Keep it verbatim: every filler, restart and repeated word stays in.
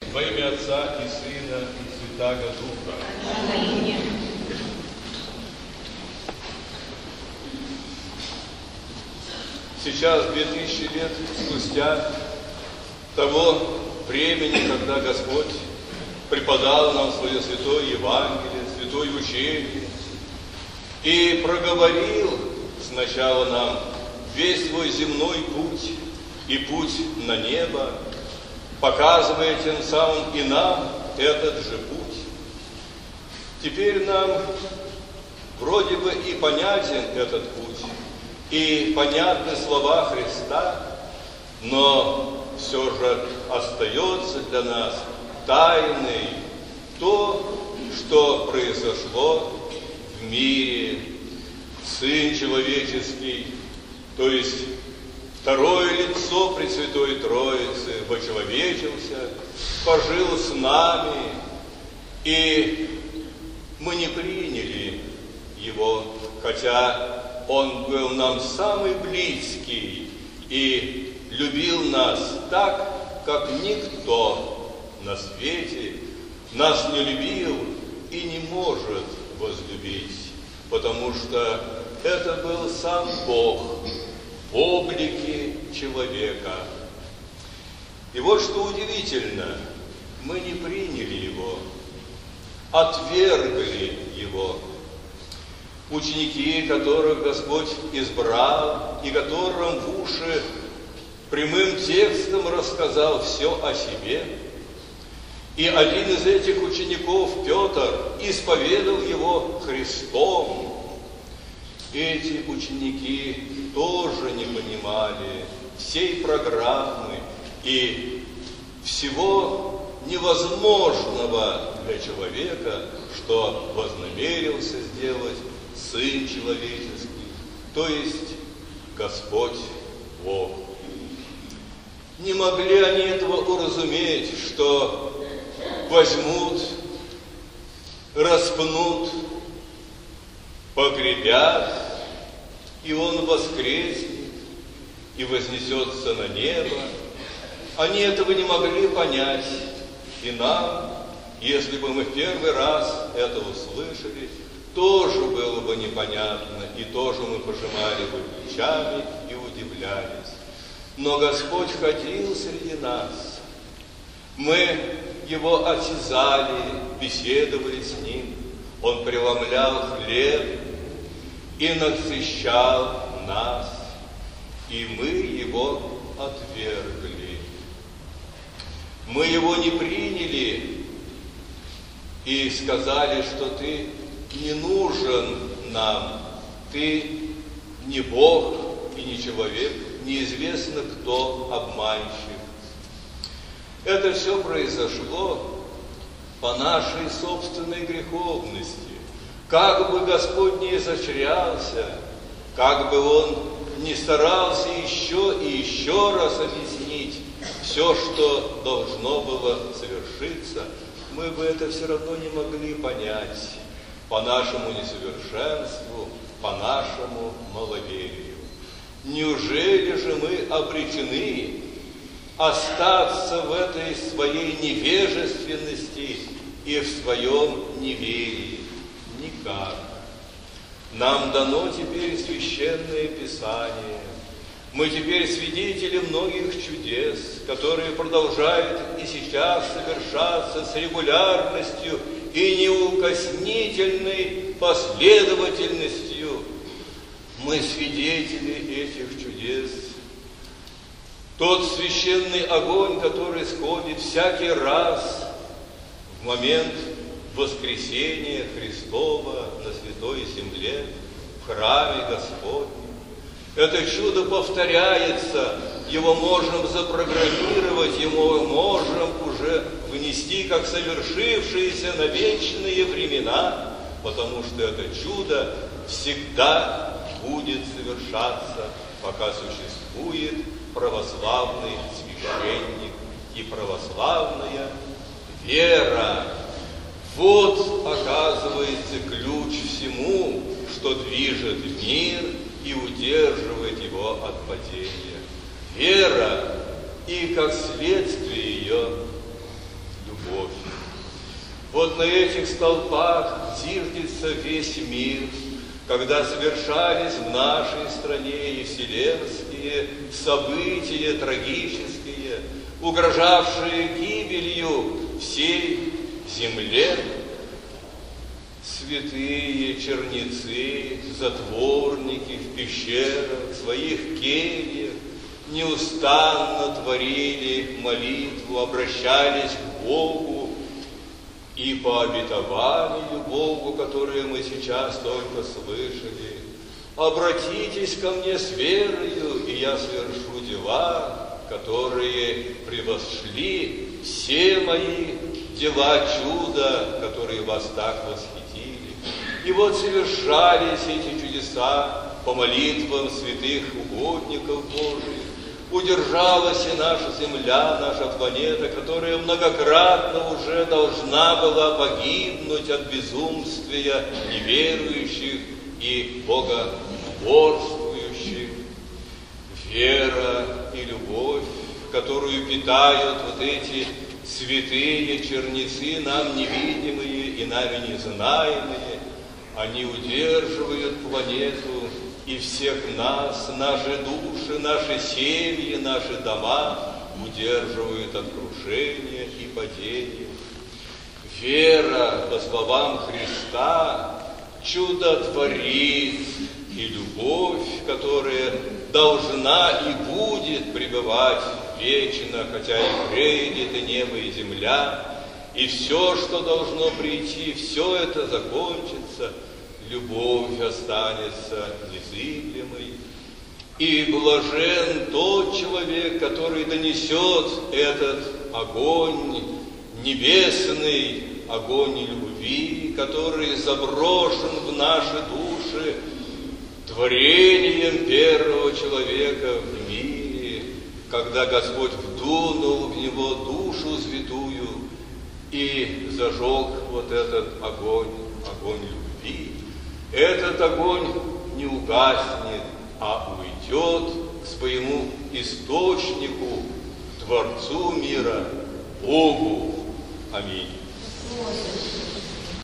Во имя Отца и Сына и Святаго Духа. Сейчас, две тысячи лет спустя, того времени, когда Господь преподал нам свое святое Евангелие, святое учение, и проговорил сначала нам весь свой земной путь и путь на небо, показывая тем самым и нам этот же путь. Теперь нам вроде бы и понятен этот путь, и понятны слова Христа, но все же остается для нас тайной то, что произошло в мире. Сын человеческий, то есть второе лицо Пресвятой Троицы, почеловечился, пожил с нами, и мы не приняли Его, хотя Он был нам самый близкий и любил нас так, как никто на свете нас не любил и не может возлюбить, потому что это был сам Бог в облике человека. И вот что удивительно, мы не приняли Его, отвергли Его. Ученики, которых Господь избрал, и которым в уши прямым текстом рассказал все о себе. И один из этих учеников, Петр, исповедал Его Христом. Эти ученики тоже не понимали всей программы и всего невозможного для человека, что вознамерился сделать Сын человеческий, то есть Господь Бог. Не могли они этого уразуметь, что возьмут, распнут, погребят, и Он воскреснет и вознесется на небо. Они этого не могли понять. И нам, если бы мы в первый раз это услышали, тоже было бы непонятно, и тоже мы пожимали бы плечами и удивлялись. Но Господь ходил среди нас. Мы Его осязали, беседовали с Ним. Он преломлял хлеб и насыщал нас, и мы Его отвергли. Мы Его не приняли и сказали, что Ты не нужен нам, Ты не Бог и не человек, неизвестно кто обманщик. Это все произошло по нашей собственной греховности. Как бы Господь не изощрялся, как бы Он не старался еще и еще раз объяснить все, что должно было совершиться, мы бы это все равно не могли понять по нашему несовершенству, по нашему маловерию. Неужели же мы обречены остаться в этой своей невежественности и в своем неверии? Никак. Нам дано теперь священное Писание. Мы теперь свидетели многих чудес, которые продолжают и сейчас совершаться с регулярностью и неукоснительной последовательностью. Мы свидетели этих чудес. Тот священный огонь, который сходит всякий раз в момент воскресения Христова на святой земле, в храме Господнем. Это чудо повторяется, его можем запрограммировать, его можем уже внести как совершившееся на вечные времена, потому что это чудо всегда будет совершаться, пока существует православный священник и православная вера. Вот, оказывается, ключ всему, что движет мир и удерживает его от падения. Вера и, как следствие ее, Вот на этих столпах зиждется весь мир, когда совершались в нашей стране и вселенские события трагические, угрожавшие гибелью всей земле. Святые черницы, затворники в пещерах, в своих кельях неустанно творили молитву, обращались к Богу и по обетованию Богу, которое мы сейчас только слышали: обратитесь ко мне с верою, и я совершу дела, которые превзошли все мои дела чуда, которые вас так восхитили. И вот совершались эти чудеса по молитвам святых угодников Божьих. Удержалась и наша земля, наша планета, которая многократно уже должна была погибнуть от безумствия неверующих и богоборствующих. Вера и любовь, которую питают вот эти святые черницы, нам невидимые и нами незнаемые, они удерживают планету и всех нас, наши души, наши семьи, наши дома удерживают от крушения и падения. Вера, по словам Христа, чудотворит, и любовь, которая должна и будет пребывать вечно, хотя и придет и небо, и земля, и все, что должно прийти, все это закончится, любовь останется незыблемой. И блажен тот человек, который донесет этот огонь, небесный огонь любви, который заброшен в наши души творением первого человека в мире, когда Господь вдунул в него душу святую и зажег вот этот огонь, огонь любви. Этот огонь не угаснет, а уйдет к своему источнику, Творцу мира, Богу. Аминь.